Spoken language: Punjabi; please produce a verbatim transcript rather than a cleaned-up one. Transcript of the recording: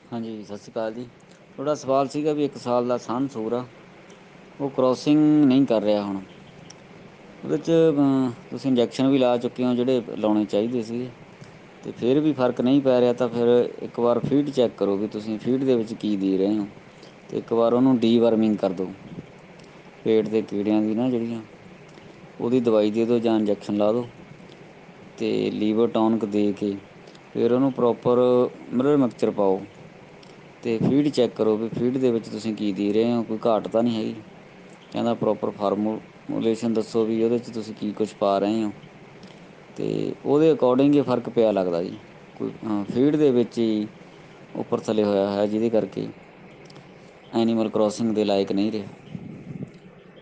ਹਾਂਜੀ ਸਤਿ ਸ਼੍ਰੀ ਅਕਾਲ ਜੀ। ਤੁਹਾਡਾ ਸਵਾਲ ਸੀਗਾ ਵੀ ਇੱਕ ਸਾਲ ਦਾ ਸਾਂਢ ਸੂਰ ਆ ਉਹ ਕਰੋਸਿੰਗ ਨਹੀਂ ਕਰ ਰਿਹਾ ਹੁਣ। ਉਹਦੇ 'ਚ ਤੁਸੀਂ ਇੰਜੈਕਸ਼ਨ ਵੀ ਲਾ ਚੁੱਕੇ ਹੋ ਜਿਹੜੇ ਲਾਉਣੇ ਚਾਹੀਦੇ ਸੀ। ਅਤੇ ਫਿਰ ਵੀ ਫ਼ਰਕ ਨਹੀਂ ਪੈ ਰਿਹਾ ਤਾਂ ਫਿਰ ਇੱਕ ਵਾਰ ਫੀਡ ਚੈੱਕ ਕਰੋ ਵੀ ਤੁਸੀਂ ਫੀਡ ਦੇ ਵਿੱਚ ਕੀ ਦੇ ਰਹੇ ਹੋ। ਅਤੇ ਇੱਕ ਵਾਰ ਉਹਨੂੰ ਡੀਵਰਮਿੰਗ ਕਰ ਦਿਉ। ਪੇਟ ਦੇ ਕੀੜਿਆਂ ਦੀ ਨਾ ਜਿਹੜੀਆਂ ਉਹਦੀ ਦਵਾਈ ਦੇ ਦਿਉ ਜਾਂ ਇੰਜੈਕਸ਼ਨ ਲਾ ਦਿਉ। ਅਤੇ ਲੀਵਰ ਟੋਨਕ ਦੇ ਕੇ ਫਿਰ ਉਹਨੂੰ ਪ੍ਰੋਪਰ ਮਿਨਰਲ ਮਿਕਚਰ ਪਾਓ। ਅਤੇ ਫੀਡ ਚੈੱਕ ਕਰੋ ਵੀ ਫੀਡ ਦੇ ਵਿੱਚ ਤੁਸੀਂ ਕੀ ਦੇ ਰਹੇ ਹੋ ਕੋਈ ਘਾਟ ਤਾਂ ਨਹੀਂ ਹੈਗੀ। ਕਹਿੰਦਾ ਪ੍ਰੋਪਰ ਫਾਰਮੂਲੇਸ਼ਨ ਦੱਸੋ ਵੀ ਉਹਦੇ 'ਚ ਤੁਸੀਂ ਕੀ ਕੁਛ ਪਾ ਰਹੇ ਹੋ। ਅਤੇ ਉਹਦੇ ਅਕੋਰਡਿੰਗ ਹੀ ਫ਼ਰਕ ਪਿਆ ਲੱਗਦਾ ਜੀ। ਕੋਈ ਫੀਡ ਦੇ ਵਿੱਚ ਹੀ ਉੱਪਰ ਥੱਲੇ ਹੋਇਆ ਹੈ ਜਿਹਦੇ ਕਰਕੇ ਐਨੀਮਲ ਕਰੋਸਿੰਗ ਦੇ ਲਾਇਕ ਨਹੀਂ ਰਿਹਾ।